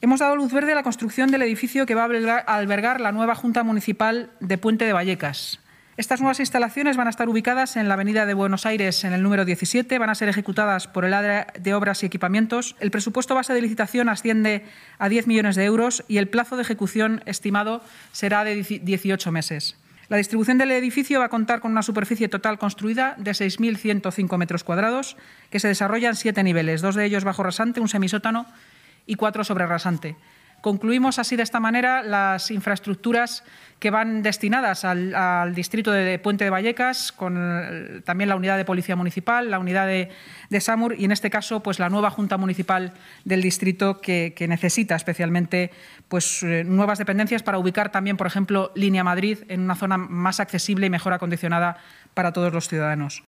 Hemos dado luz verde a la construcción del edificio que va a albergar la nueva Junta Municipal de Puente de Vallecas. Estas nuevas instalaciones van a estar ubicadas en la Avenida de Buenos Aires, en el número 17. Van a ser ejecutadas por el área de obras y equipamientos. El presupuesto base de licitación asciende a 10 millones de euros y el plazo de ejecución estimado será de 18 meses. La distribución del edificio va a contar con una superficie total construida de 6.105 metros cuadrados, que se desarrolla en 7 niveles, 2 de ellos bajo rasante, un semisótano y 4 sobre rasante. Concluimos así de esta manera las infraestructuras que van destinadas al distrito de Puente de Vallecas, con también la unidad de Policía Municipal, la unidad de SAMUR y, en este caso, pues la nueva Junta Municipal del distrito que necesita especialmente pues, nuevas dependencias para ubicar también, por ejemplo, Línea Madrid en una zona más accesible y mejor acondicionada para todos los ciudadanos.